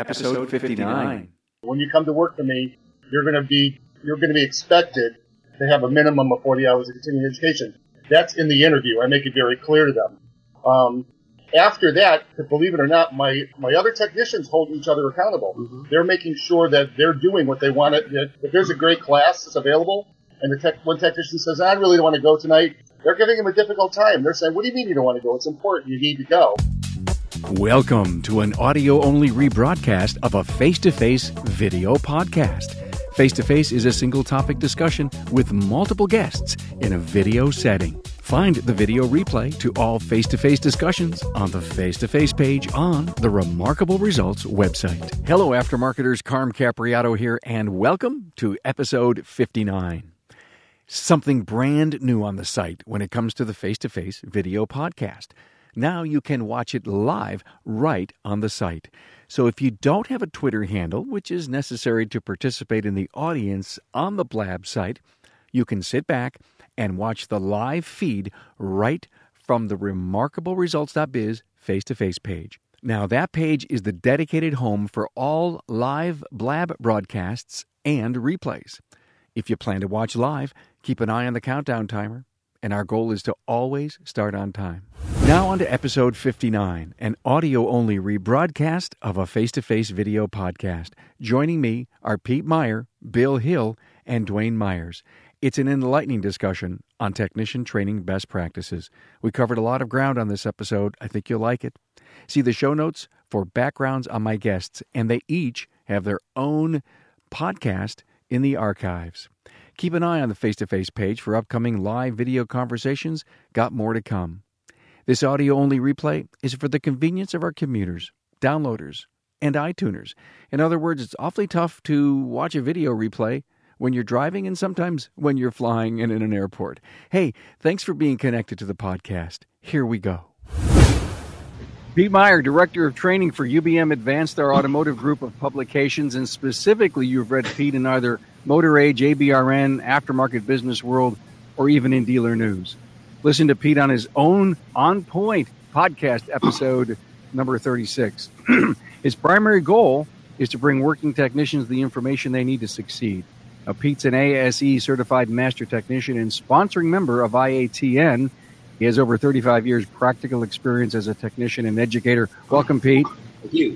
Episode 59. When you come to work for me, you're going to be expected to have a minimum of 40 hours of continuing education. That's in the interview. I make it very clear to them. After that, believe it or not, my other technicians hold each other accountable. Mm-hmm. They're making sure that they're doing what they want. If there's a great class that's available, and one technician says, I really don't want to go tonight, they're giving him a difficult time. They're saying, what do you mean you don't want to go? It's important. You need to go. Welcome to an audio-only rebroadcast of a face-to-face video podcast. Face-to-face is a single-topic discussion with multiple guests in a video setting. Find the video replay to all face-to-face discussions on the face-to-face page on the Remarkable Results website. Hello, Aftermarketers. Carm Capriato here, and welcome to episode 59. Something brand new on the site when it comes to the face-to-face video podcast. Now you can watch it live right on the site. So if you don't have a Twitter handle, which is necessary to participate in the audience on the Blab site, you can sit back and watch the live feed right from the remarkableresults.biz face-to-face page. Now that page is the dedicated home for all live Blab broadcasts and replays. If you plan to watch live, keep an eye on the countdown timer, and our goal is to always start on time. Now on to episode 59, an audio-only rebroadcast of a face-to-face video podcast. Joining me are Pete Meyer, Bill Hill, and Dwayne Myers. It's an enlightening discussion on technician training best practices. We covered a lot of ground on this episode. I think you'll like it. See the show notes for backgrounds on my guests, and they each have their own podcast in the archives. Keep an eye on the face-to-face page for upcoming live video conversations. Got more to come. This audio-only replay is for the convenience of our commuters, downloaders, and iTuners. In other words, it's awfully tough to watch a video replay when you're driving and sometimes when you're flying and in an airport. Hey, thanks for being connected to the podcast. Here we go. Pete Meyer, Director of Training for UBM Advanced Star Automotive Group of Publications, and specifically you've read Pete in either Motor Age, ABRN, Aftermarket Business World, or even in Dealer News. Listen to Pete on his own On Point podcast episode number 36. His primary goal is to bring working technicians the information they need to succeed. Now, Pete's an ASE certified master technician and sponsoring member of IATN. He has over 35 years practical experience as a technician and educator. Welcome, Pete. Thank you.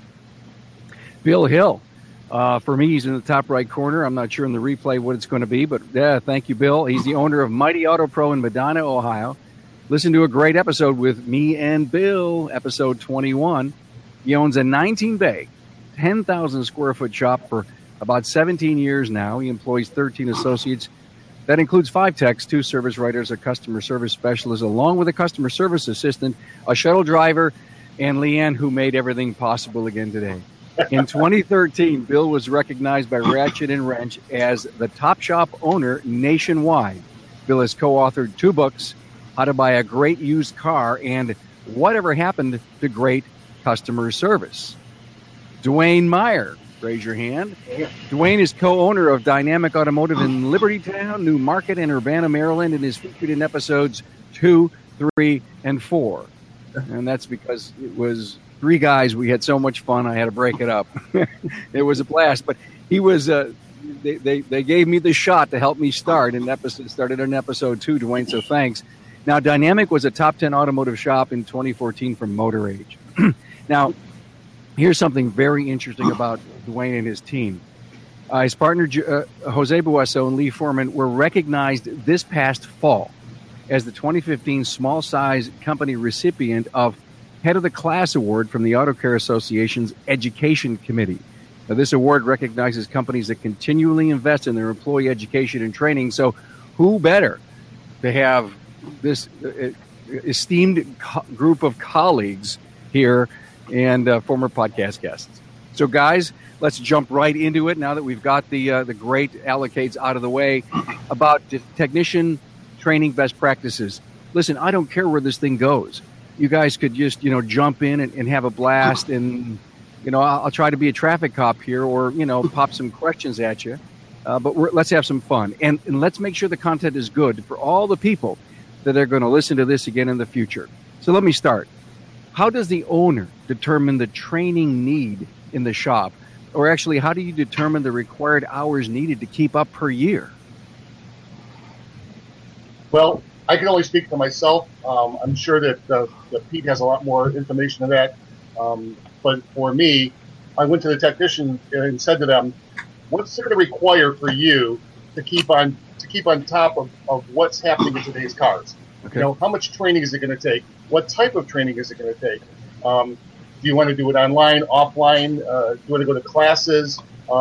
Bill Hill. For me, he's in the top right corner. I'm not sure in the replay what it's going to be, but thank you, Bill. He's the owner of Mighty Auto Pro in Medina, Ohio. Listen to a great episode with me and Bill, episode 21. He owns a 19-bay, 10,000 square foot shop for about 17 years now. He employs 13 associates. That includes 5 techs, 2 service writers, a customer service specialist, along with a customer service assistant, a shuttle driver, and Leanne, who made everything possible again today. In 2013, Bill was recognized by Ratchet and Wrench as the top shop owner nationwide. Bill has co-authored 2 books, How to Buy a Great Used Car and Whatever Happened to Great Customer Service. Dwayne Meyer, raise your hand. Dwayne is co-owner of Dynamic Automotive in Libertytown, New Market, and Urbana, Maryland, and is featured in episodes 2, 3, and 4. And that's because it was 3 guys. We had so much fun, I had to break it up. It was a blast. But he was, they gave me the shot to help me start, and started on episode 2, Dwayne, so thanks. Now, Dynamic was a top 10 automotive shop in 2014 from Motor Age. Now, here's something very interesting about Dwayne and his team. His partner, Jose Bueso and Lee Foreman, were recognized this past fall as the 2015 Small Size Company recipient of Head of the Class Award from the Auto Care Association's Education Committee. Now, this award recognizes companies that continually invest in their employee education and training. So who better to have this esteemed group of colleagues here and former podcast guests. So, guys, let's jump right into it now that we've got the great allocates out of the way about technician training best practices. Listen, I don't care where this thing goes. You guys could just, jump in and have a blast, and, I'll try to be a traffic cop here or, pop some questions at you. But let's have some fun. And let's make sure the content is good for all the people that are going to listen to this again in the future. So let me start. How does the owner determine the training need in the shop? Or actually, how do you determine the required hours needed to keep up per year? Well, I can only speak for myself. I'm sure that Pete has a lot more information on that. But for me, I went to the technician and said to them, "What's it going to require for you to keep on top of what's happening in today's cars? Okay. You know, how much training is it going to take? What type of training is it going to take? Do you want to do it online, offline? Do you want to go to classes?"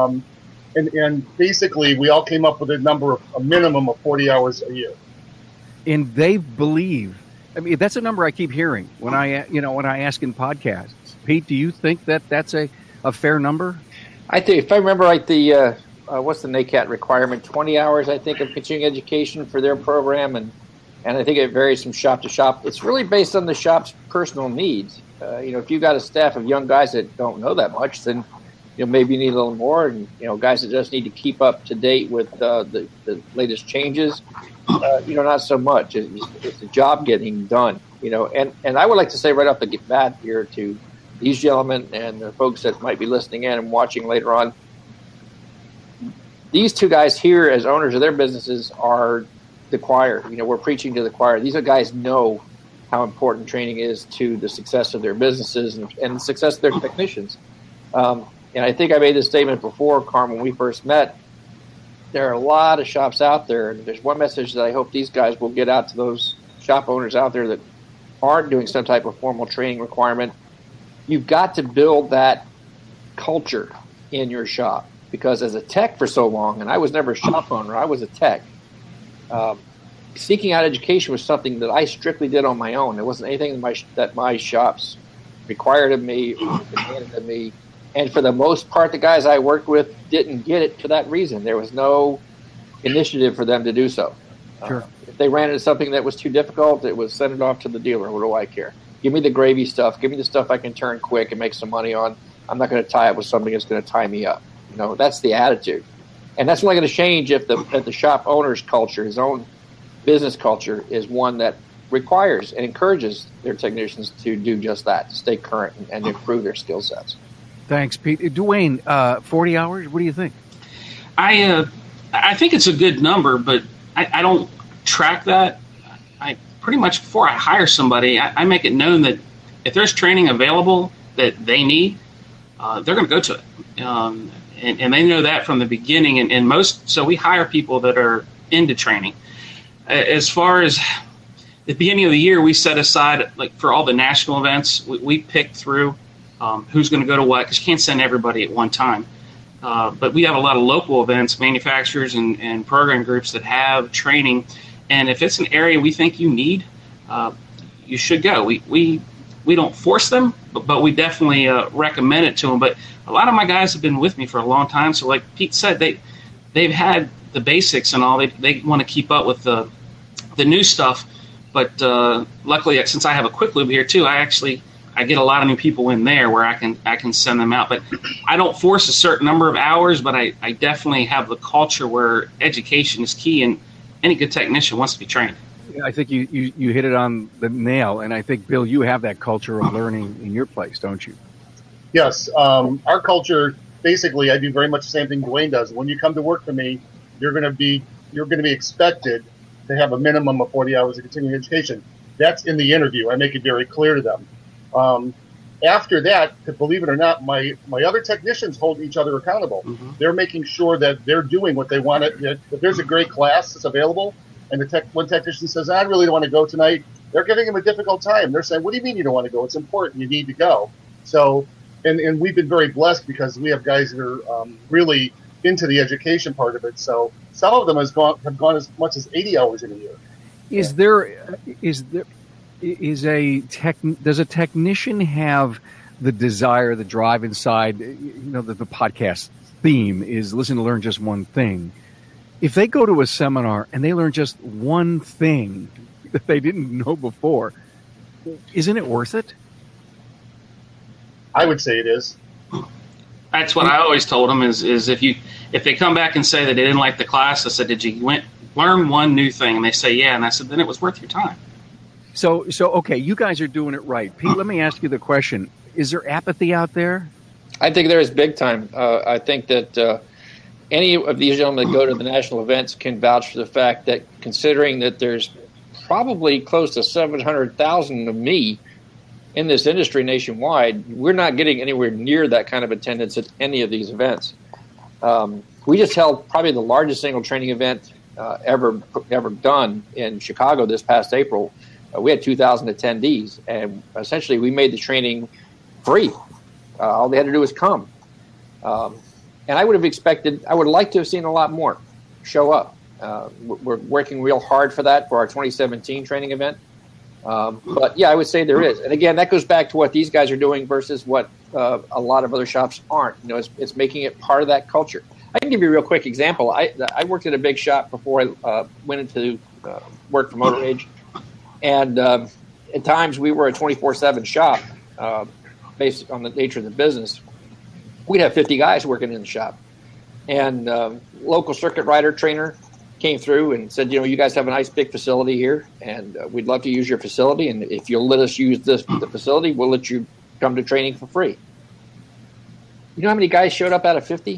And basically, we all came up with a minimum of 40 hours a year. And they believe. I mean, that's a number I keep hearing when I ask in podcasts. Pete, do you think that that's a fair number? I think, if I remember right, the what's the NACAT requirement? 20 hours, I think, of continuing education for their program, and I think it varies from shop to shop. It's really based on the shop's personal needs. If you've got a staff of young guys that don't know that much, then maybe you need a little more, and guys that just need to keep up to date with the latest changes. Not so much. It's the job getting done. And I would like to say right off the bat here to these gentlemen and the folks that might be listening in and watching later on, these two guys here as owners of their businesses are the choir. We're preaching to the choir. These guys know how important training is to the success of their businesses and the success of their technicians. And I think I made this statement before, Carm, when we first met. There are a lot of shops out there, and there's one message that I hope these guys will get out to those shop owners out there that aren't doing some type of formal training requirement. You've got to build that culture in your shop, because as a tech for so long, and I was never a shop owner, I was a tech, seeking out education was something that I strictly did on my own. It wasn't anything that my shops required of me or demanded of me. And for the most part, the guys I worked with didn't get it for that reason. There was no initiative for them to do so. Sure. If they ran into something that was too difficult, it was send it off to the dealer. What do I care? Give me the gravy stuff. Give me the stuff I can turn quick and make some money on. I'm not going to tie up with something that's going to tie me up. That's the attitude. And that's only going to change if the shop owner's culture, his own business culture, is one that requires and encourages their technicians to do just that, to stay current and improve their skill sets. Thanks, Pete. Dwayne, 40 hours, what do you think? I think it's a good number, but I don't track that. I pretty much, before I hire somebody, I make it known that if there's training available that they need, they're going to go to it. And they know that from the beginning. So we hire people that are into training. As far as the beginning of the year, we set aside, like for all the national events, we pick through who's going to go to what, because you can't send everybody at one time. But we have a lot of local events, manufacturers and program groups that have training. And if it's an area we think you need, you should go. We don't force them, but we definitely recommend it to them. But a lot of my guys have been with me for a long time. So like Pete said, they've had the basics and all. They want to keep up with the new stuff. But luckily, since I have a Quick Lube here too, I get a lot of new people in there where I can send them out. But I don't force a certain number of hours, but I definitely have the culture where education is key, and any good technician wants to be trained. I think you hit it on the nail, and I think, Bill, you have that culture of learning in your place, don't you? Yes. Our culture, basically, I do very much the same thing Dwayne does. When you come to work for me, you're going to be expected to have a minimum of 40 hours of continuing education. That's in the interview. I make it very clear to them. After that, believe it or not, my other technicians hold each other accountable. Mm-hmm. They're making sure that they're doing what they want. If there's a great class that's available, and one technician says, "I really don't want to go tonight," they're giving him a difficult time. They're saying, "What do you mean you don't want to go? It's important. You need to go." So, and we've been very blessed because we have guys that are really into the education part of it. So some of them have gone as much as 80 hours in a year. Does a technician have the desire, the drive inside? The podcast theme is listen to learn just one thing. If they go to a seminar and they learn just one thing that they didn't know before, isn't it worth it? I would say it is. That's what I always told them is if they come back and say that they didn't like the class, I said, "Did you learn one new thing?" And they say, "Yeah." And I said, "Then it was worth your time." So okay, you guys are doing it right. Pete, let me ask you the question. Is there apathy out there? I think there is big time. I think that any of these gentlemen that go to the national events can vouch for the fact that, considering that there's probably close to 700,000 of me in this industry nationwide, we're not getting anywhere near that kind of attendance at any of these events. We just held probably the largest single training event ever done in Chicago this past April. We had 2,000 attendees, and essentially we made the training free. All they had to do was come. And I would like to have seen a lot more show up. We're working real hard for that for our 2017 training event. But yeah, I would say there is. And again, that goes back to what these guys are doing versus what a lot of other shops aren't. It's making it part of that culture. I can give you a real quick example. I worked at a big shop before I went into work for Motor Age. And at times we were a 24/7 shop based on the nature of the business. We'd have 50 guys working in the shop. And local circuit rider trainer came through and said, you guys have a nice big facility here, and we'd love to use your facility. And if you'll let us use the facility, we'll let you come to training for free. You know how many guys showed up out of 50?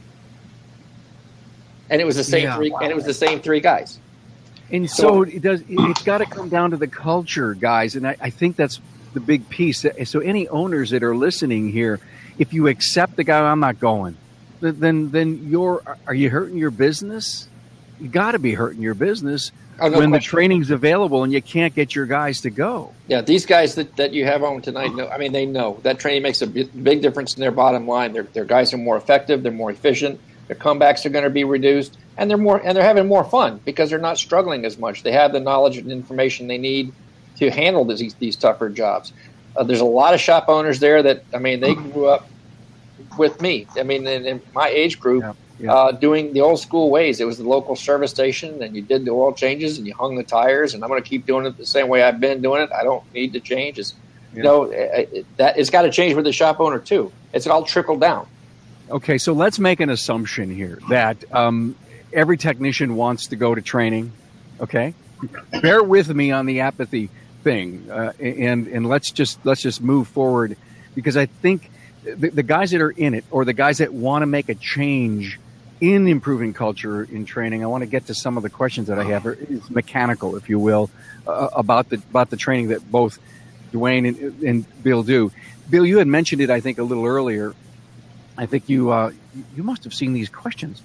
And it was the same three. Wow. And it was the same three guys. And so it's got to come down to the culture, guys. And I think that's the big piece. So any owners that are listening here, if you accept the guy, I'm not going, then are you hurting your business? You got to be hurting your business when the training's available and you can't get your guys to go. Yeah, these guys that you have on tonight, they know that training makes a big difference in their bottom line. Their guys are more effective, they're more efficient, their comebacks are going to be reduced, and they're having more fun because they're not struggling as much. They have the knowledge and information they need to handle these tougher jobs. There's a lot of shop owners there that they grew up with me. In my age group. Yeah. Doing the old school ways. It was the local service station, and you did the oil changes, and you hung the tires, and I'm going to keep doing it the same way I've been doing it. I don't need to change. That it's got to change with the shop owner too. It's all trickled down. Okay, so let's make an assumption here that every technician wants to go to training. Okay, bear with me on the apathy thing, and let's just move forward, because I think the guys that are in it, or the guys that want to make a change in improving culture in training, I want to get to some of the questions that I have. It's mechanical, if you will, about the training that both Dwayne and Bill do. Bill, you had mentioned it, I think, a little earlier. I think you must have seen these questions.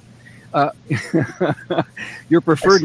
Your preferred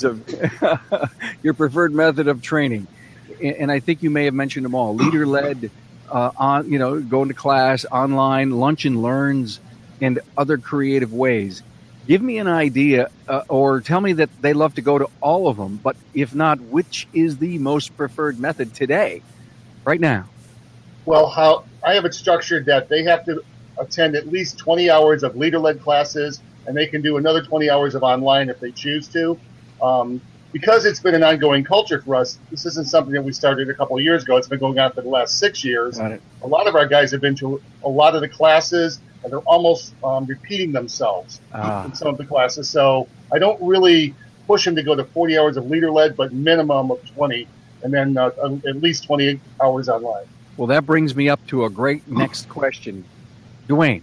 method of training, and I think you may have mentioned them all: leader-led, going to class, online, lunch and learns, and other creative ways. Give me an idea, or tell me that they love to go to all of them, but if not, which is the most preferred method today, right now? Well, how I have it structured that they have to attend at least 20 hours of leader-led classes, and they can do another 20 hours of online if they choose to. Because it's been an ongoing culture for us, this isn't something that we started a couple of years ago. It's been going on for the last 6 years. A lot of our guys have been to a lot of the classes, and they're almost repeating themselves in some of the classes. So I don't really push them to go to 40 hours of leader-led, but minimum of 20, and then at least 20 hours online. Well, that brings me up to a great next question. Dwayne,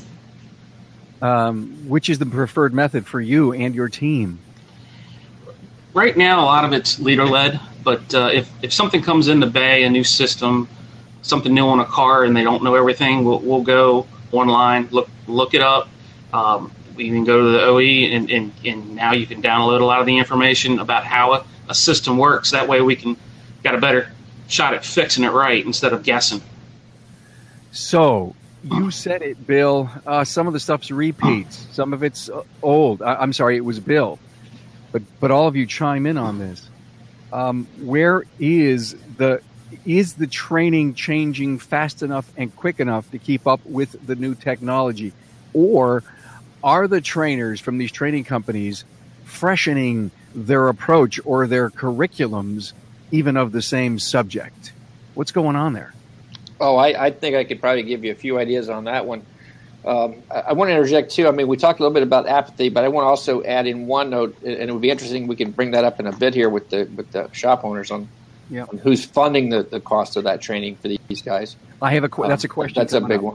which is the preferred method for you and your team? Right now, a lot of it's leader-led, but if something comes in the bay, a new system, something new on a car, and they don't know everything, we'll go online, look it up. We can go to the OE, and now you can download a lot of the information about how a system works. That way we got a better shot at fixing it right instead of guessing. So you said it, Bill. Some of the stuff's repeats. Some of it's old. I'm sorry, it was Bill. But all of you chime in on this. Where is the training changing fast enough and quick enough to keep up with the new technology? Or are the trainers from these training companies freshening their approach or their curriculums even of the same subject? What's going on there? Oh, I think I could probably give you a few ideas on that one. I want to interject, too. We talked a little bit about apathy, but I want to also add in one note, and it would be interesting, we can bring that up in a bit here with the shop owners on who's funding the cost of that training for these guys. I have that's a question. That's a big one.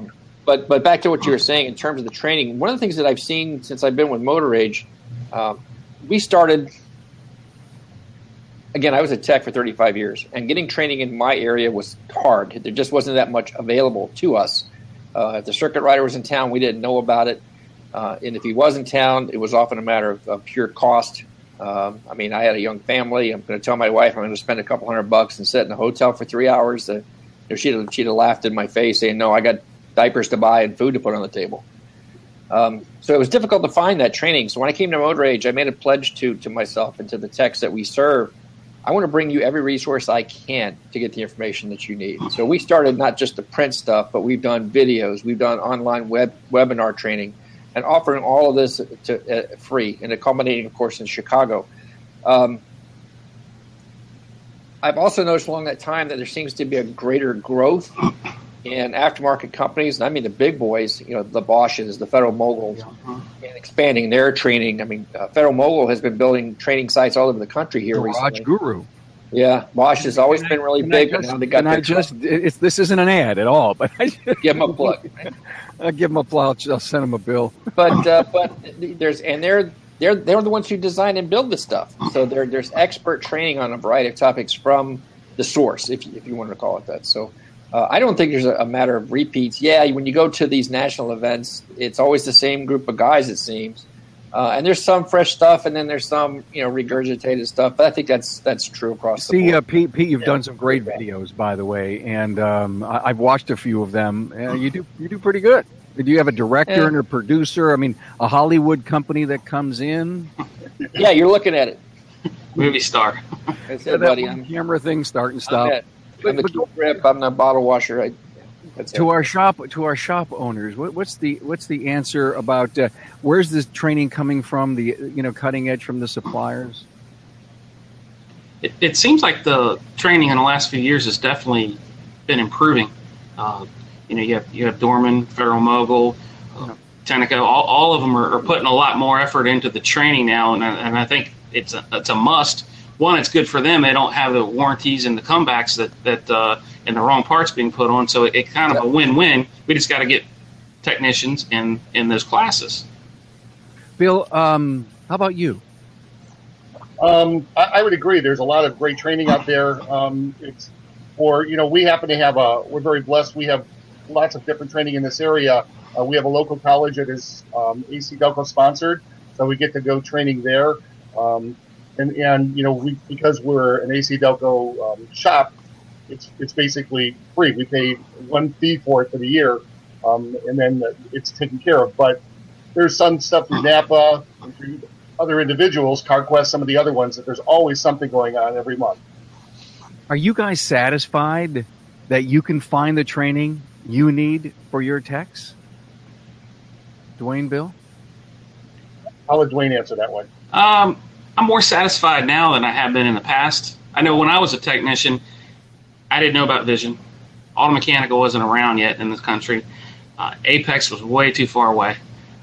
But back to what you were saying in terms of the training, one of the things that I've seen since I've been with Motor Age, we started. Again, I was a tech for 35 years, and getting training in my area was hard. There just wasn't that much available to us. If the circuit rider was in town, we didn't know about it. And if he was in town, it was often a matter of pure cost. I had a young family. I'm going to tell my wife I'm going to spend a couple $100 and sit in a hotel for 3 hours. She'd have laughed in my face saying, no, I got diapers to buy and food to put on the table. So it was difficult to find that training. So when I came to Motor Age, I made a pledge to myself and to the techs that we serve. I want to bring you every resource I can to get the information that you need. So we started not just the print stuff, but we've done videos, we've done online webinar training, and offering all of this to free, and culminating, of course, in Chicago. I've also noticed along that time that there seems to be a greater growth in aftermarket companies, and I mean the big boys, the Bosches, the Federal Moguls, and expanding their training. Federal Mogul has been building training sites all over the country here recently. Guru. Yeah, Bosch has always been really big, but now they got this isn't an ad at all, but I give them a plug. I'll give them a plug. I'll send them a bill. But they're the ones who design and build this stuff. So there's expert training on a variety of topics from the source, if you want to call it that. So I don't think there's a matter of repeats. Yeah, when you go to these national events, it's always the same group of guys, it seems. And there's some fresh stuff, and then there's some regurgitated stuff. But I think that's true across the board. Pete, you've done some great videos, by the way, and I've watched a few of them. You do pretty good. Do you have a director and a producer? A Hollywood company that comes in? Yeah, you're looking at it. Movie star. That's it, buddy. Camera thing, start and stop. I'm the key grip. I'm the bottle washer. To our shop owners, what's the answer about where's this training coming from? The cutting edge from the suppliers. It seems like the training in the last few years has definitely been improving. You have Dorman, Federal Mogul, Tenneco. All of them are putting a lot more effort into the training now, and I think it's a must. One, it's good for them. They don't have the warranties and the comebacks that and the wrong parts being put on. So it's kind of a win-win. We just got to get technicians in those classes. Bill, how about you? I would agree. There's a lot of great training out there. We happen to have we're very blessed. We have lots of different training in this area. We have a local college that is AC Delco sponsored, so we get to go training there. Because we're an AC Delco shop, it's basically free. We pay one fee for it for the year, and then it's taken care of. But there's some stuff through Napa, and through other individuals, CarQuest, some of the other ones, that there's always something going on every month. Are you guys satisfied that you can find the training you need for your techs? Dwayne, Bill? I'll let Dwayne answer that one. I'm more satisfied now than I have been in the past. I know when I was a technician, I didn't know about Vision. Auto Mechanical wasn't around yet in this country. Apex was way too far away.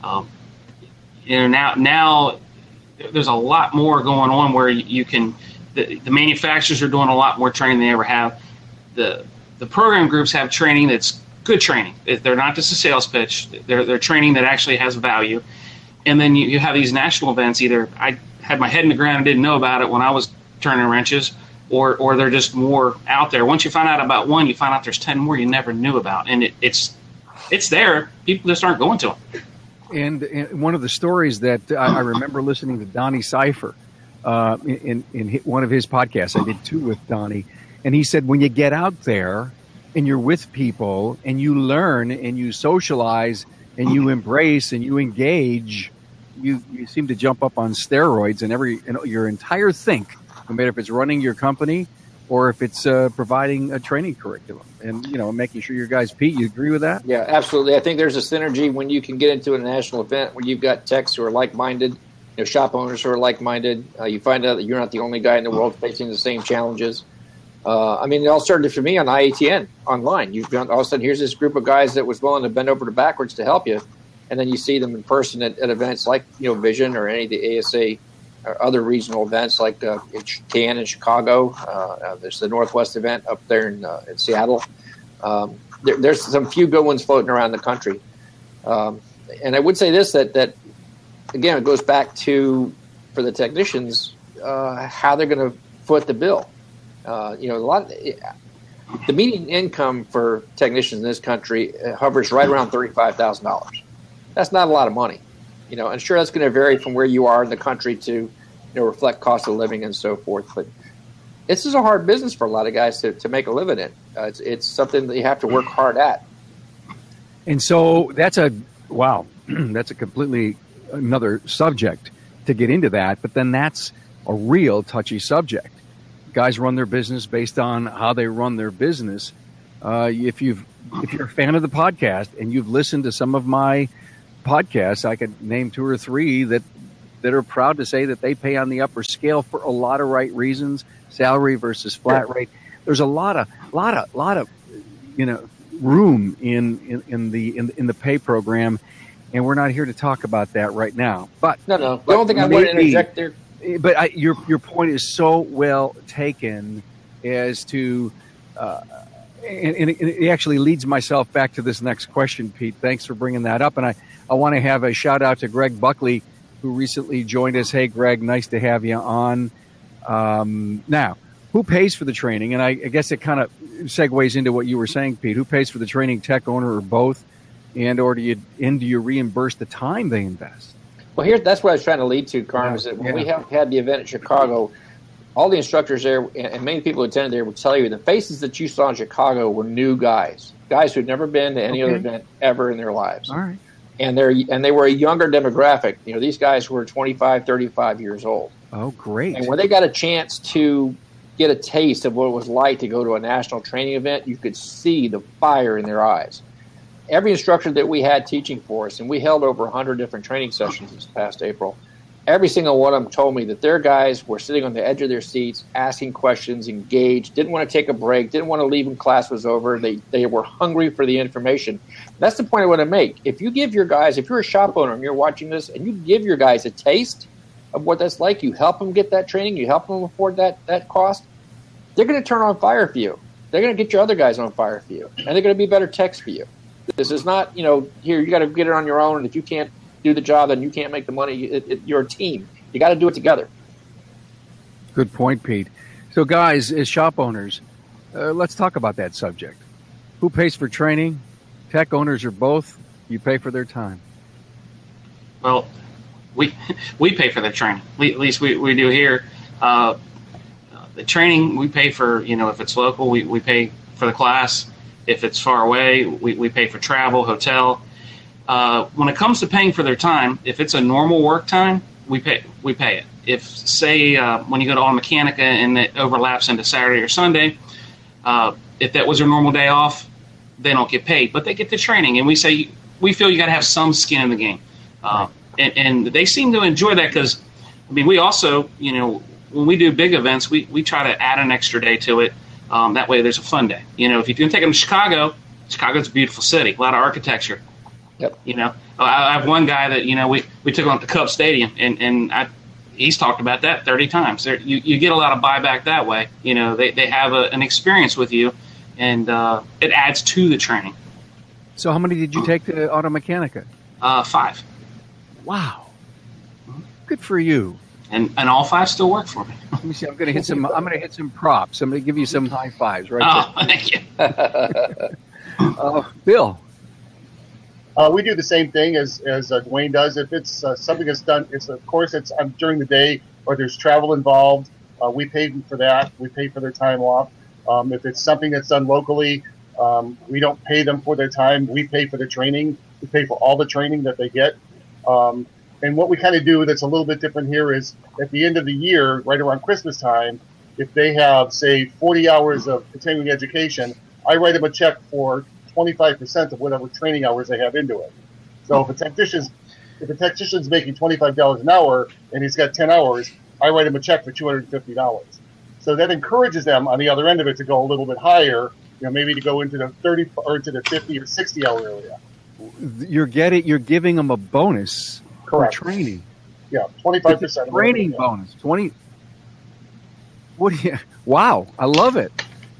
Now there's a lot more going on where you can. The manufacturers are doing a lot more training than they ever have. The program groups have training that's good training. They're not just a sales pitch. They're training that actually has value. And then you have these national events. Either I had my head in the ground and didn't know about it when I was turning wrenches, or they're just more out there. Once you find out about one, you find out there's 10 more you never knew about, and it's there. People just aren't going to them. And one of the stories that I remember listening to Donnie Cipher in one of his podcasts, I did two with Donnie, and he said when you get out there and you're with people and you learn and you socialize and you embrace and you engage, you seem to jump up on steroids and your entire think, no matter if it's running your company or if it's providing a training curriculum and making sure your guys. Pete, you agree with that? Yeah, absolutely. I think there's a synergy when you can get into a national event where you've got techs who are like-minded, shop owners who are like-minded. You find out that you're not the only guy in the world facing the same challenges. It all started for me on IATN online. You've got all of a sudden here's this group of guys that was willing to bend over backwards to help you, and then you see them in person at events like Vision or any of the ASA or other regional events like CAN in Chicago. There's the Northwest event up there in Seattle. There's some few good ones floating around the country. And I would say this, that again, it goes back to, for the technicians, how they're going to foot the bill. The median income for technicians in this country hovers right around $35,000. That's not a lot of money, and sure, that's going to vary from where you are in the country to, reflect cost of living and so forth. But this is a hard business for a lot of guys to make a living in. It's something that you have to work hard at. And so that's a completely another subject to get into that. But then that's a real touchy subject. Guys run their business based on how they run their business. If you're a fan of the podcast and you've listened to some of my podcasts, I could name 2 or 3 that are proud to say that they pay on the upper scale for a lot of right reasons, salary versus flat rate. There's a lot of room in the pay program, and we're not here to talk about that right now. But no, the only thing I want to interject there. But your point is so well taken as to, and it actually leads myself back to this next question, Pete. Thanks for bringing that up. And I want to have a shout out to Greg Buckley, who recently joined us. Hey, Greg, nice to have you on. Now, who pays for the training? And I guess it kind of segues into what you were saying, Pete. Who pays for the training, tech owner or both? Or do you reimburse the time they invest? Well, that's what I was trying to lead to, Carm, is that when we had the event in Chicago, all the instructors there and many people who attended there would tell you the faces that you saw in Chicago were new guys who had never been to any other event ever in their lives. All right. And they were a younger demographic. These guys were 25, 35 years old. Oh, great. And when they got a chance to get a taste of what it was like to go to a national training event, you could see the fire in their eyes. Every instructor that we had teaching for us, and we held over 100 different training sessions this past April, every single one of them told me that their guys were sitting on the edge of their seats, asking questions, engaged, didn't want to take a break, didn't want to leave when class was over. They were hungry for the information. That's the point I want to make. If you give your guys, if you're a shop owner and you're watching this, and you give your guys a taste of what that's like, you help them get that training, you help them afford that cost, they're going to turn on fire for you. They're going to get your other guys on fire for you, and they're going to be better techs for you. This is not, here, you got to get it on your own, and if you can't do the job, then you can't make the money. You're a team. You got to do it together. Good point, Pete. So, guys, as shop owners, let's talk about that subject. Who pays for training? Tech owners or both? You pay for their time. Well, we pay for the training. At least we do here. The training we pay for, if it's local, we pay for the class. If it's far away, we pay for travel, hotel. When it comes to paying for their time, if it's a normal work time, we pay it. If, say, when you go to Auto Mechanica and it overlaps into Saturday or Sunday, if that was their normal day off, they don't get paid, but they get the training. And we feel you got to have some skin in the game. And they seem to enjoy that because, we also, when we do big events, we try to add an extra day to it. That way there's a fun day. If you can take them to Chicago's a beautiful city, a lot of architecture. Yep. I have one guy that, we took him to Cub Stadium, and he's talked about that 30 times. You get a lot of buyback that way. They have an experience with you, and it adds to the training. So how many did you take to Auto Mechanica? 5. Wow. Good for you. And all 5 still work for me. Let me see. I'm going to hit some props. I'm going to give you some high fives right there. Thank you. Bill. We do the same thing as Dwayne does. If it's something that's done, it's during the day or there's travel involved. We pay for that. We pay for their time off. If it's something that's done locally, we don't pay them for their time. We pay for the training. We pay for all the training that they get. And what we kind of do that's a little bit different here is at the end of the year, right around Christmas time, if they have, say, 40 hours of continuing education, I write them a check for 25% of whatever training hours they have into it. So if a technician's making $25 an hour and he's got 10 hours, I write him a check for $250. So that encourages them on the other end of it to go a little bit higher, maybe to go into the 30 or into the 50 or 60 hour area. You're giving them a bonus. Correct. For training. Yeah, 25%. Training bonus. 20. Wow, I love it.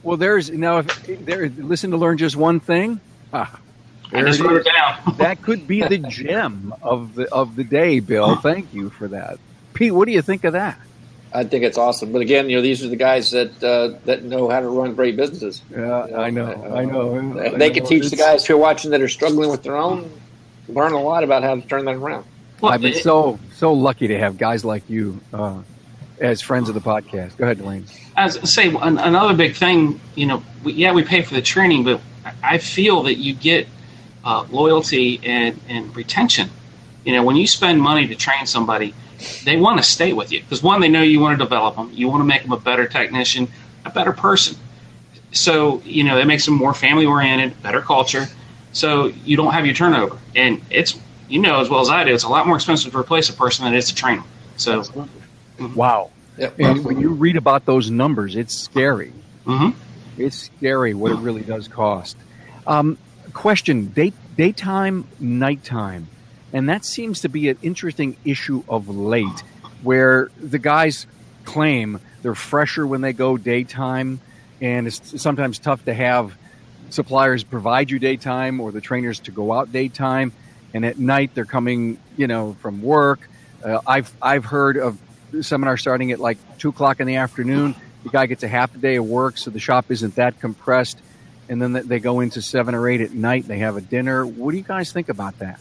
Well, listen to learn just one thing. I just wrote it down. That could be the gem of the day, Bill. Thank you for that. Pete, what do you think of that? I think it's awesome. But again, these are the guys that know how to run great businesses. Yeah, I know. They can teach the guys who are watching that are struggling with their own, learn a lot about how to turn that around. Well, I've been so lucky to have guys like you as friends of the podcast. Go ahead, Dwayne. As I say, another big thing, we pay for the training, but I feel that you get loyalty and retention. When you spend money to train somebody, they want to stay with you because, one, they know you want to develop them. You want to make them a better technician, a better person. So, it makes them more family-oriented, better culture. So you don't have your turnover. And it's, as well as I do, it's a lot more expensive to replace a person than it is to train them. So, wow. Yep. And when you read about those numbers, it's scary. Mm-hmm. It's scary what it really does cost. Question, daytime, nighttime. And that seems to be an interesting issue of late, where the guys claim they're fresher when they go daytime, and it's sometimes tough to have suppliers provide you daytime or the trainers to go out daytime, and at night they're coming, from work. I've heard of seminars starting at like 2:00 in the afternoon. The guy gets a half a day of work, so the shop isn't that compressed, and then they go into 7 or 8 at night. They have a dinner. What do you guys think about that?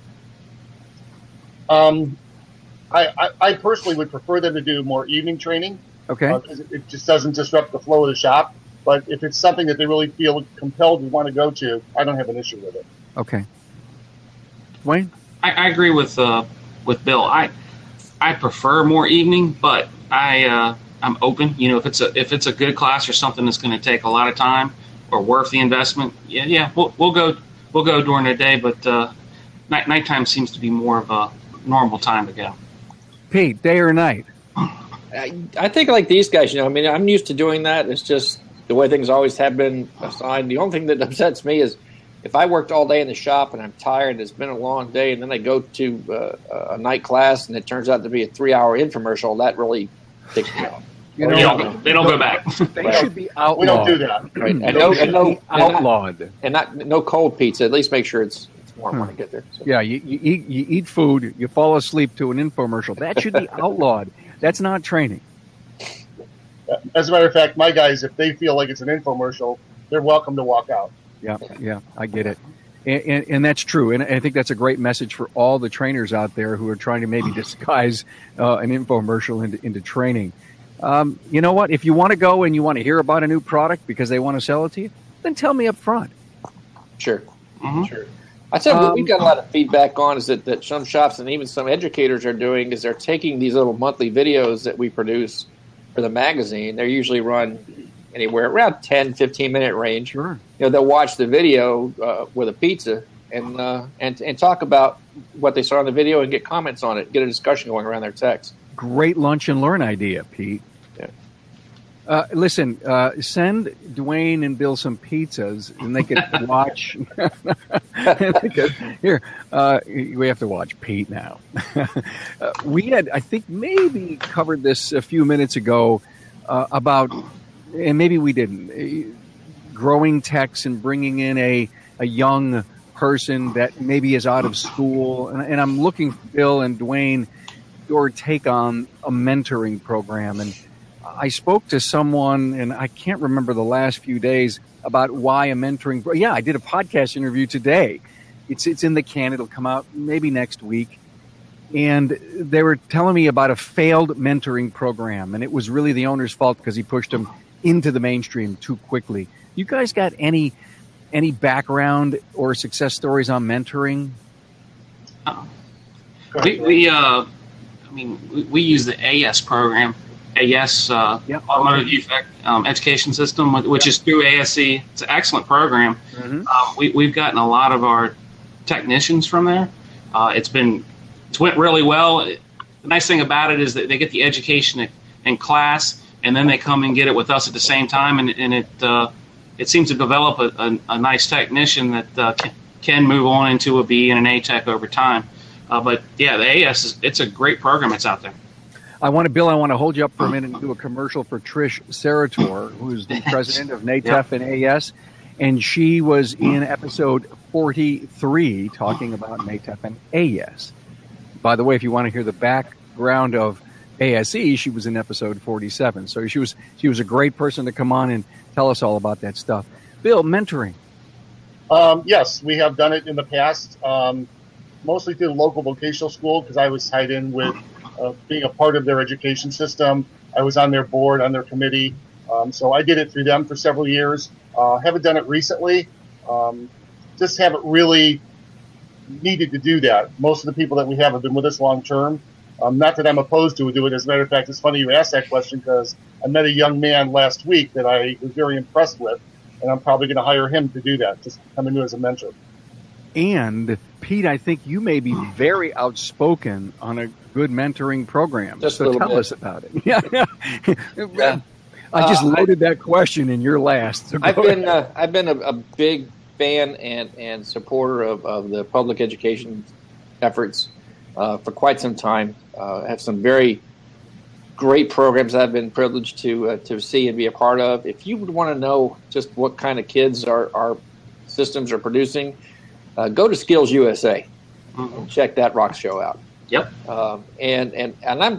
I personally would prefer them to do more evening training. Okay. Because it just doesn't disrupt the flow of the shop. But if it's something that they really feel compelled to want to go to, I don't have an issue with it. Okay. Wayne? I agree with Bill. I prefer more evening, but I'm open. If it's a good class or something that's going to take a lot of time or worth the investment, we'll go during the day. But nighttime seems to be more of a normal time to go. Pete, day or night? I think like these guys, I'm used to doing that. It's just the way things always have been assigned. The only thing that upsets me is if I worked all day in the shop and I'm tired, it's been a long day, and then I go to a night class and it turns out to be a 3-hour infomercial, that really ticks me off. They don't go back. They should be outlawed. We don't do that. Right. And outlawed. And no cold pizza. At least make sure it's warm when I get there. So. Yeah, you eat food, you fall asleep to an infomercial. That should be outlawed. That's not training. As a matter of fact, my guys, if they feel like it's an infomercial, they're welcome to walk out. Yeah, I get it. And that's true. And I think that's a great message for all the trainers out there who are trying to maybe disguise an infomercial into training. You know what? If you want to go and you want to hear about a new product because they want to sell it to you, then tell me up front. Sure. Mm-hmm. Sure. I said what we've got a lot of feedback on is that some shops and even some educators are doing is they're taking these little monthly videos that we produce for the magazine. They're usually run anywhere around 10, 15-minute range. Sure. They'll watch the video with a pizza and talk about what they saw in the video and get comments on it, get a discussion going around their text. Great lunch and learn idea, Pete. Yeah. Listen, send Dwayne and Bill some pizzas, and they could watch. We have to watch Pete now. We had, I think, maybe covered this a few minutes ago about, and maybe we didn't, growing techs and bringing in a young person that maybe is out of school. And I'm looking, Bill and Dwayne, your take on a mentoring program. And I spoke to someone, and I can't remember the last few days, about why a mentoring. Yeah, I did a podcast interview today. It's in the can. It'll come out maybe next week. And they were telling me about a failed mentoring program, and it was really the owner's fault because he pushed them into the mainstream too quickly. You guys got any background or success stories on mentoring? We use the AS program. AS, Automotive Youth Education System, which is through ASC. It's an excellent program. Mm-hmm. We've gotten a lot of our technicians from there. It's went really well. The nice thing about it is that they get the education in class, and then they come and get it with us at the same time, and it seems to develop a nice technician that can move on into a B and an A tech over time. But yeah, the AS it's a great program that's out there. I want to hold you up for a minute and do a commercial for Trish Sarator, who's the president of NATEF and AES, and she was in episode 43 talking about NATEF and AES. By the way, if you want to hear the background of ASE, she was in episode 47. So she was a great person to come on and tell us all about that stuff. Bill, mentoring. Yes, we have done it in the past, mostly through the local vocational school because I was tied in with being a part of their education system. I was on their board, on their committee. So I did it through them for several years. Haven't done it recently. Just haven't really needed to do that. Most of the people that we have been with us long term. Not that I'm opposed to do it. As a matter of fact, it's funny you asked that question because I met a young man last week that I was very impressed with, and I'm probably going to hire him to do that, just come into as a mentor. And Pete, I think you may be very outspoken on a good mentoring program. Just so tell us about it. Yeah. I just loaded that question in your last. So I've been a big fan and supporter of the public education efforts for quite some time. I have some very great programs I've been privileged to see and be a part of. If you would want to know just what kind of kids our systems are producing, go to Skills USA and check that rock show out. Yep. And I'm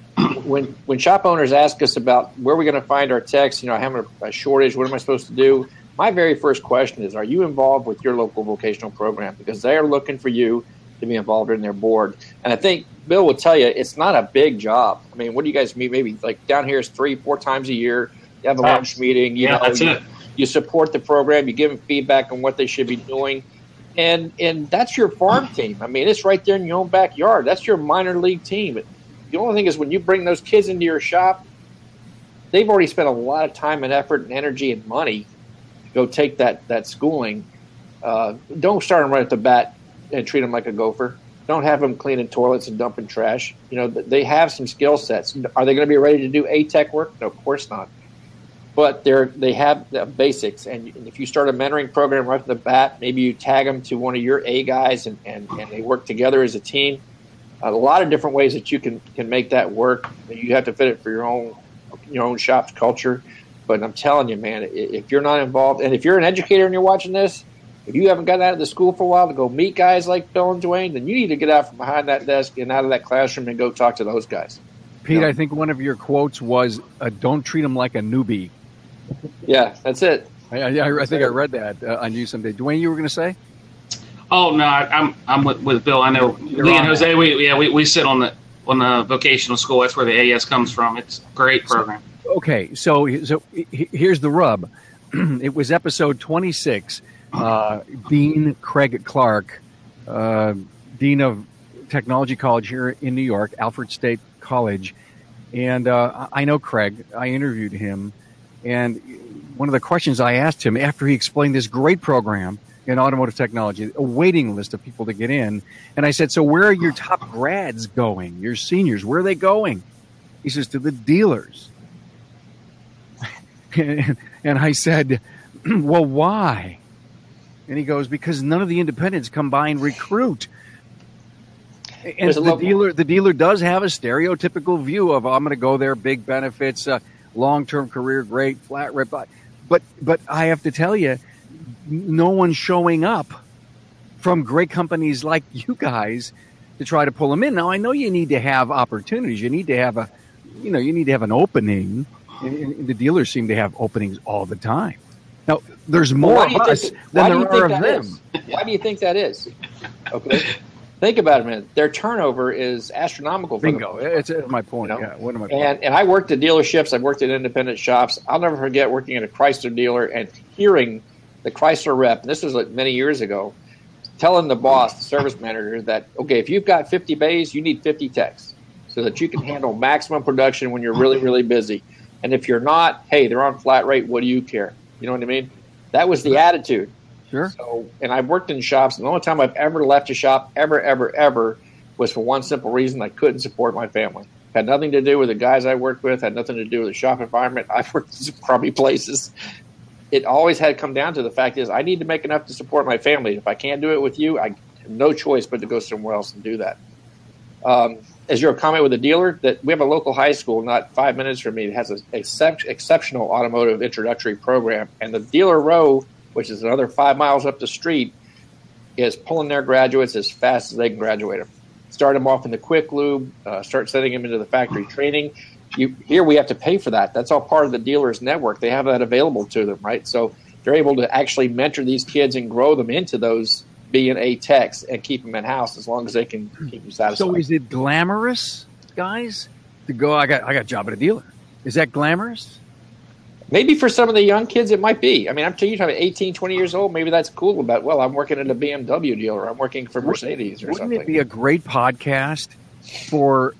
when shop owners ask us about where we're going to find our techs, having a shortage, what am I supposed to do? My very first question is, are you involved with your local vocational program? Because they are looking for you to be involved in their board. And I think Bill will tell you it's not a big job. I mean, what do you guys meet? Maybe like down here is 3-4 times a year. You have a lunch meeting. You support the program. You give them feedback on what they should be doing. And that's your farm team. I mean, it's right there in your own backyard. That's your minor league team. The only thing is when you bring those kids into your shop, they've already spent a lot of time and effort and energy and money to go take that schooling. Don't start them right at the bat and treat them like a gopher. Don't have them cleaning toilets and dumping trash. They have some skill sets. Are they going to be ready to do A-Tech work? No, of course not. But they have the basics. And if you start a mentoring program right at the bat, maybe you tag them to one of your A guys and they work together as a team. A lot of different ways that you can make that work. You have to fit it for your own shop's culture. But I'm telling you, man, if you're not involved, and if you're an educator and you're watching this, if you haven't gotten out of the school for a while to go meet guys like Bill and Dwayne, then you need to get out from behind that desk and out of that classroom and go talk to those guys. Pete, I think one of your quotes was, don't treat them like a newbie. Yeah, that's it. I think I read that on you someday. Dwayne, you were going to say? Oh no, I'm with Bill. I know Lee and Jose. We sit on the vocational school. That's where the AES comes from. It's a great program. Okay, so here's the rub. It was episode 26. Dean Craig Clark, Dean of Technology College here in New York, Alfred State College, and I know Craig. I interviewed him, and one of the questions I asked him after he explained this great program in automotive technology, a waiting list of people to get in. And I said, so where are your top grads going? Your seniors, where are they going? He says, to the dealers. And I said, well, why? And he goes, because none of the independents come by and recruit. And the dealer does have a stereotypical view of, I'm going to go there, big benefits, long-term career, great, flat rip. But I have to tell you, no one's showing up from great companies like you guys to try to pull them in. Now, I know you need to have opportunities. You need to have an opening. And the dealers seem to have openings all the time. Now, there's more of us than there are of them. Why do you think that is? Okay. Think about it a minute. Their turnover is astronomical. Bingo. It's my point. Yeah. What am I? And I worked at dealerships. I've worked at independent shops. I'll never forget working at a Chrysler dealer and hearing the Chrysler rep, and this was like many years ago, telling the boss, the service manager, that, okay, if you've got 50 bays, you need 50 techs so that you can handle maximum production when you're really, really busy. And if you're not, hey, they're on flat rate. What do you care? You know what I mean? That was the attitude. Sure. So, and I've worked in shops, and the only time I've ever left a shop, ever, was for one simple reason: I couldn't support my family. Had nothing to do with the guys I worked with, had nothing to do with the shop environment. I've worked in some crummy places. It always had come down to the fact is I need to make enough to support my family. If I can't do it with you, I have no choice but to go somewhere else and do that. as your comment with the dealer, that we have a local high school not 5 minutes from me that has an exceptional automotive introductory program. And the dealer row, which is another 5 miles up the street, is pulling their graduates as fast as they can graduate them. Start them off in the quick lube, start sending them into the factory training. Here we have to pay for that. That's all part of the dealer's network. They have that available to them, right? So they're able to actually mentor these kids and grow them into those being A techs and keep them in house as long as they can keep them satisfied. So is it glamorous, guys, to go, I got a job at a dealer? Is that glamorous? Maybe for some of the young kids it might be. I mean, I'm telling you, 18, 20 years old, maybe that's cool about, well, I'm working at a BMW dealer. I'm working for Mercedes or something. Wouldn't it be a great podcast for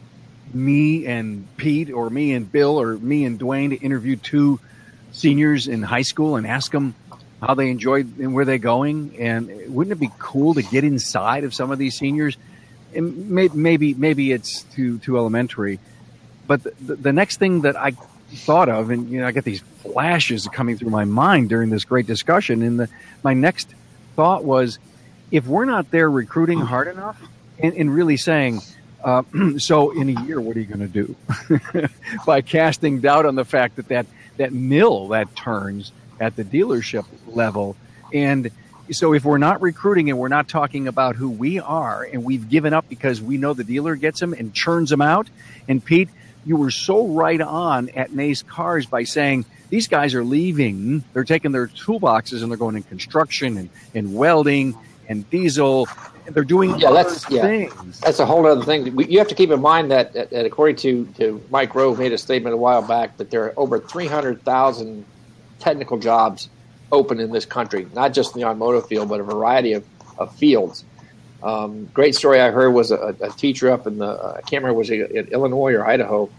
me and Pete or me and Bill or me and Dwayne to interview two seniors in high school and ask them how they enjoyed and where they're going? And wouldn't it be cool to get inside of some of these seniors? And maybe it's too elementary, but the next thing that I thought of, and I get these flashes coming through my mind during this great discussion, and my next thought was, if we're not there recruiting hard enough and really saying, so in a year, what are you going to do? By casting doubt on the fact that mill that turns at the dealership level. And so if we're not recruiting and we're not talking about who we are, and we've given up because we know the dealer gets them and churns them out. And Pete, you were so right on at Nace Cars by saying these guys are leaving. They're taking their toolboxes and they're going in construction and welding and diesel. And they're doing other things. That's a whole other thing. You have to keep in mind that according to Mike Rowe, made a statement a while back that there are over 300,000 technical jobs open in this country, not just in the automotive field, but a variety of fields. Great story I heard was a teacher up in I can't remember, was it in Illinois or Idaho?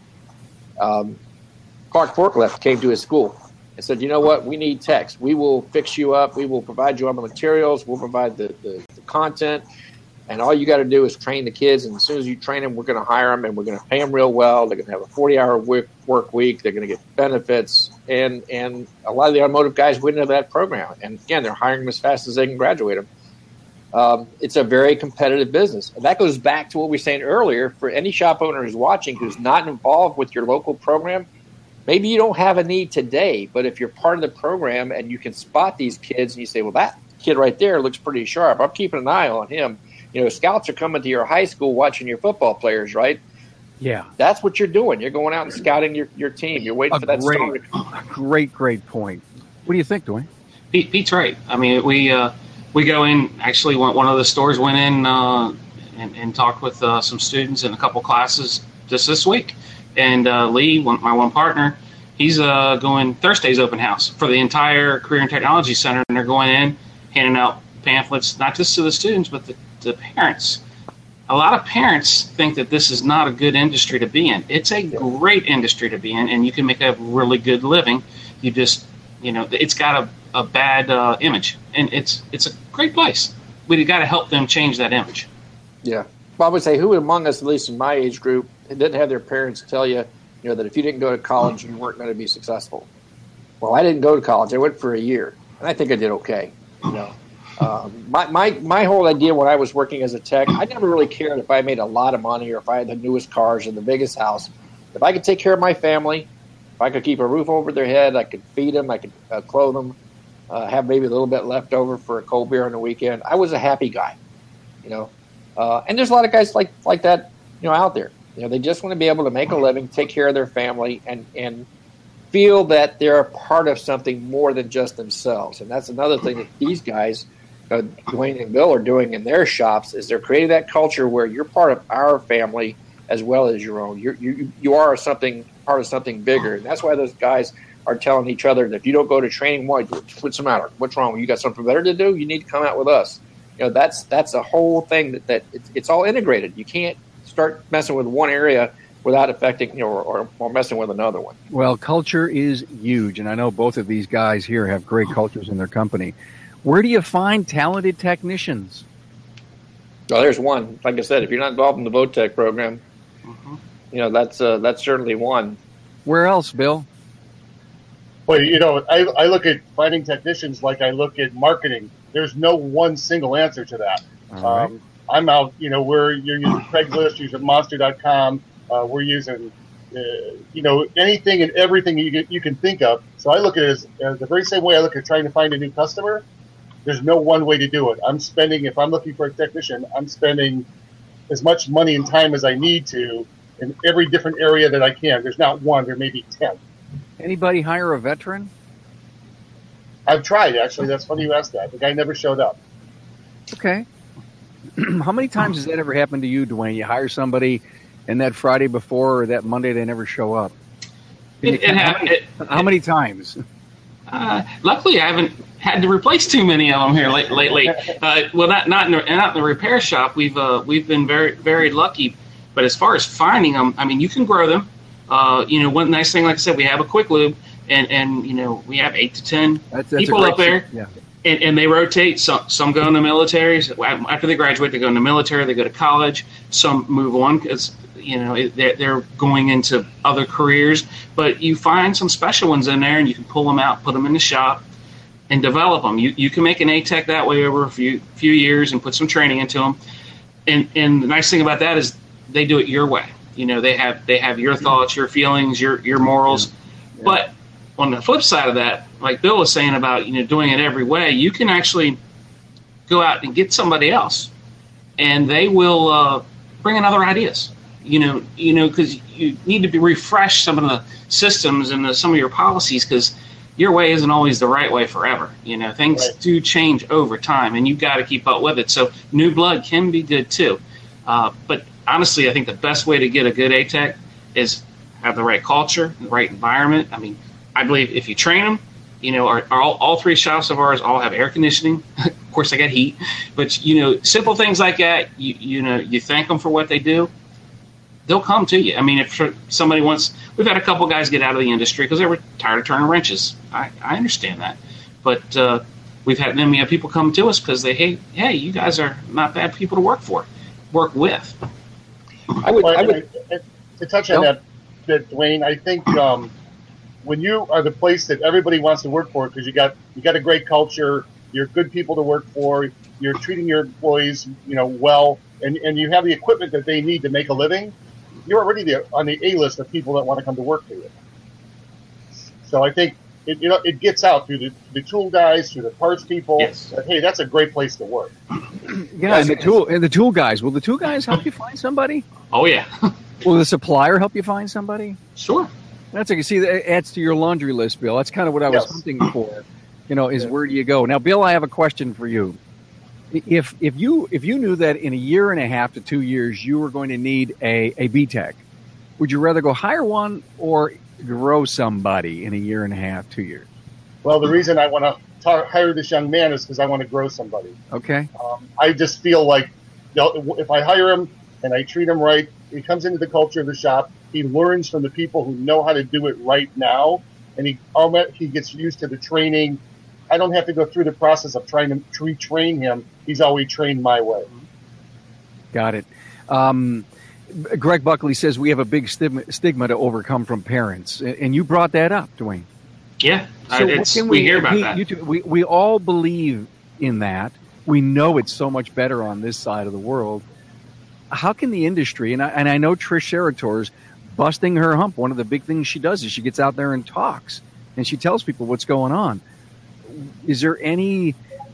Clark Forklift came to his school and said, you know what, we need techs. We will fix you up. We will provide you all the materials. We'll provide the content. And all you got to do is train the kids. And as soon as you train them, we're going to hire them and we're going to pay them real well. They're going to have a 40-hour work week. They're going to get benefits. And a lot of the automotive guys went into that program. And again, they're hiring them as fast as they can graduate them. It's a very competitive business. And that goes back to what we were saying earlier. For any shop owner who's watching who's not involved with your local program, maybe you don't have a need today, but if you're part of the program and you can spot these kids and you say, well, that kid right there looks pretty sharp, I'm keeping an eye on him. Scouts are coming to your high school watching your football players, right? Yeah. That's what you're doing. You're going out and scouting your team. You're waiting for that star to come. Great point. What do you think, Dwayne? Pete's right. I mean, we go in. Actually, one of the stores went in and talked with some students in a couple classes just this week. And Lee, my one partner, he's going Thursday's open house for the entire Career and Technology Center, and they're going in, handing out pamphlets, not just to the students, but the parents. A lot of parents think that this is not a good industry to be in. It's a great industry to be in, and you can make a really good living. You just, it's got a bad image, and it's a great place. We got to help them change that image. Yeah. Well, I would say who among us, at least in my age group, didn't have their parents tell you, that if you didn't go to college, you weren't going to be successful. Well, I didn't go to college. I went for a year, and I think I did okay. My whole idea when I was working as a tech, I never really cared if I made a lot of money or if I had the newest cars or the biggest house. If I could take care of my family, if I could keep a roof over their head, I could feed them, I could clothe them, have maybe a little bit left over for a cold beer on the weekend, I was a happy guy. And there's a lot of guys like that, out there. They just want to be able to make a living, take care of their family, and feel that they're a part of something more than just themselves. And that's another thing that these guys, Dwayne and Bill, are doing in their shops, is they're creating that culture where you're part of our family as well as your own. You are part of something bigger. And that's why those guys are telling each other that if you don't go to training, what's the matter? What's wrong? You got something better to do? You need to come out with us. That's a whole thing that it's all integrated. You can't start messing with one area without affecting, or messing with another one. Well, culture is huge, and I know both of these guys here have great cultures in their company. Where do you find talented technicians? Well, there's one. Like I said, if you're not involved in the VOTEC program, that's certainly one. Where else, Bill? Well, I look at finding technicians like I look at marketing. There's no one single answer to that. Right. I'm out. You're using Craigslist, using Monster.com. We're using, anything and everything you can think of. So I look at it as the very same way I look at trying to find a new customer. There's no one way to do it. If I'm looking for a technician, I'm spending as much money and time as I need to in every different area that I can. There's not one, there may be 10. Anybody hire a veteran? I've tried, actually. That's funny you asked that. The guy never showed up. Okay. How many times has that ever happened to you, Dwayne? You hire somebody, and that Friday before or that Monday they never show up? How many times? Luckily, I haven't had to replace too many of them here lately. Well, not in the repair shop. We've been very, very lucky. But as far as finding them, I mean, you can grow them. One nice thing, like I said, we have a quick lube, and we have 8 to 10 people up there. Yeah. And they rotate. Some go in the military. After they graduate, they go in the military. They go to college. Some move on because they're going into other careers. But you find some special ones in there, and you can pull them out, put them in the shop, and develop them. You can make an ATEC that way over a few years and put some training into them. And the nice thing about that is they do it your way. They have your thoughts, your feelings, your morals. Yeah. But on the flip side of that, like Bill was saying about doing it every way, you can actually go out and get somebody else, and they will bring in other ideas. Because you need to refresh some of the systems and some of your policies, because your way isn't always the right way forever. Things right. do change over time, and you've got to keep up with it. So new blood can be good too. But honestly, I think the best way to get a good ATEC is have the right culture, the right environment. I mean, I believe if you train them, all 3 shops of ours all have air conditioning. Of course, I got heat, but simple things like that. You thank them for what they do. They'll come to you. I mean, if somebody wants, we've had a couple guys get out of the industry because they were tired of turning wrenches. I understand that, but we have people come to us because hey, you guys are not bad people to work with. I would to touch on that, Dwayne. I think when you are the place that everybody wants to work for because you got a great culture, you're good people to work for, you're treating your employees well, and you have the equipment that they need to make a living, you're already on the A list of people that want to come to work for you. So I think it gets out through the tool guys, through the parts people. Yes. That, hey, that's a great place to work. Yeah, and the tool guys. Will the tool guys help you find somebody? Oh yeah. Will the supplier help you find somebody? Sure. That's like, see, that adds to your laundry list, Bill. That's kind of what I was hunting for. Is where do you go? Now, Bill, I have a question for you. If you knew that in a year and a half to 2 years you were going to need a BTEC, would you rather go hire one or grow somebody in a year and a half, 2 years? Well, the reason I want to hire this young man is because I want to grow somebody. Okay. I just feel like if I hire him and I treat him right, he comes into the culture of the shop. He learns from the people who know how to do it right now, and he gets used to the training. I don't have to go through the process of trying to retrain him. He's always trained my way. Got it. Greg Buckley says we have a big stigma to overcome from parents, and you brought that up, Dwayne. Yeah, so we hear about that. We all believe in that. We know it's so much better on this side of the world. How can the industry, and I know Trish Serator's busting her hump, one of the big things she does is she gets out there and talks, and she tells people what's going on. Is there anything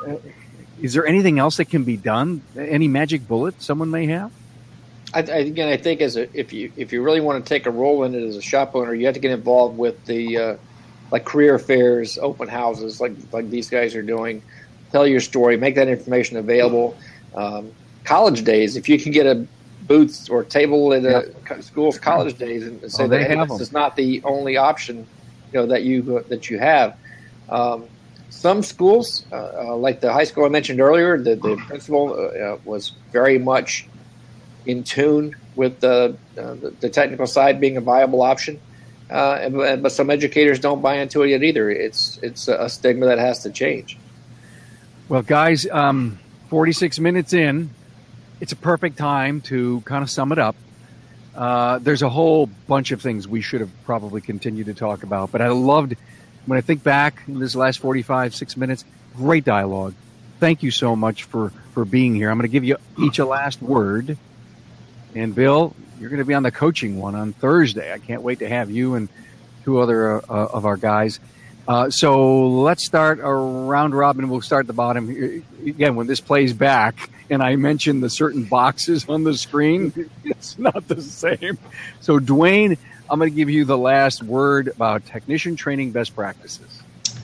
else that can be done? Any magic bullet someone may have? I think if you really want to take a role in it as a shop owner, you have to get involved with the like career fairs, open houses, like these guys are doing. Tell your story, make that information available. College days, if you can get a booth or table at a school's college days and say that this is not the only option, that you have. Some schools, like the high school I mentioned earlier, the principal was very much in tune with the technical side being a viable option, but some educators don't buy into it yet either. It's a stigma that has to change. Well, guys, 46 minutes in, it's a perfect time to kind of sum it up. There's a whole bunch of things we should have probably continued to talk about, but I loved, when I think back in this last 6 minutes, great dialogue, thank you so much for being here. I'm going to give you each a last word. And Bill, you're going to be on the coaching one on Thursday. I can't wait to have you and two other of our guys. So let's start a round robin. We'll start at the bottom. Again, when this plays back and I mention the certain boxes on the screen, it's not the same. So Dwayne, I'm going to give you the last word about technician training best practices.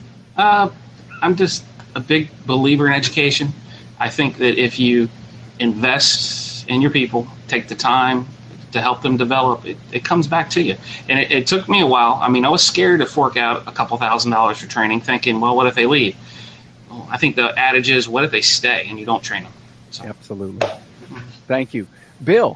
I'm just a big believer in education. I think that if you invest in your people, take the time to help them develop, it comes back to you. And it took me a while. I mean, I was scared to fork out a couple $1,000s for training, thinking, well, what if they leave? Well, I think the adage is, what if they stay and you don't train them? So. Absolutely. Thank you. Bill.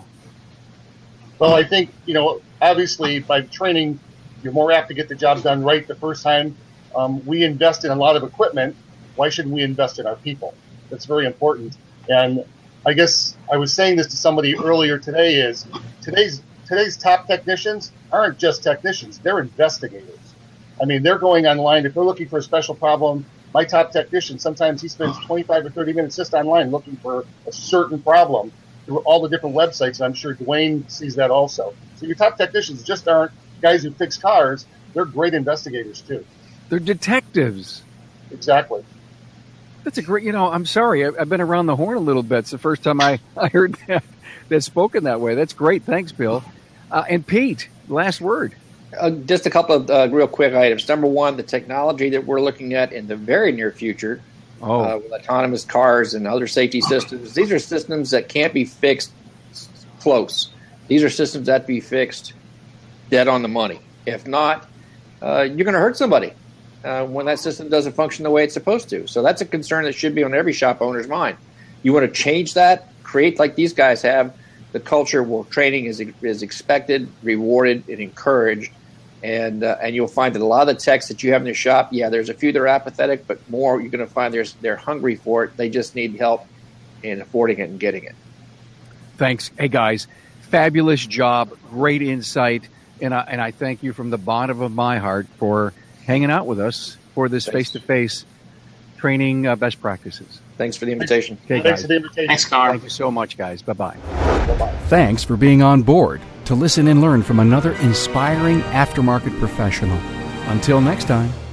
Well, I think, obviously by training, you're more apt to get the job done right the first time. We invest in a lot of equipment. Why shouldn't we invest in our people? That's very important. And I guess I was saying this to somebody earlier today is today's top technicians aren't just technicians. They're investigators. I mean, they're going online. If they're looking for a special problem, my top technician, sometimes he spends 25 or 30 minutes just online looking for a certain problem through all the different websites. And I'm sure Dwayne sees that also. So your top technicians just aren't guys who fix cars. They're great investigators too. They're detectives. Exactly. That's a great, I'm sorry. I've been around the horn a little bit. It's the first time I heard that spoken that way. That's great. Thanks, Bill. And Pete, last word. Just a couple of real quick items. Number one, the technology that we're looking at in the very near future with autonomous cars and other safety systems. These are systems that can't be fixed close. These are systems that be fixed dead on the money. If not, you're going to hurt somebody when that system doesn't function the way it's supposed to. So that's a concern that should be on every shop owner's mind. You want to change that, create like these guys have, the culture where training is expected, rewarded, and encouraged. And you'll find that a lot of the techs that you have in your shop, there's a few that are apathetic, but more you're going to find they're hungry for it. They just need help in affording it and getting it. Thanks. Hey, guys, fabulous job, great insight, and I thank you from the bottom of my heart for hanging out with us for this face-to-face training best practices. Thanks for the invitation. Okay, Thanks for the invitation. Thanks, Carl. Thank you so much, guys. Bye-bye. Bye-bye. Thanks for being on board to listen and learn from another inspiring aftermarket professional. Until next time.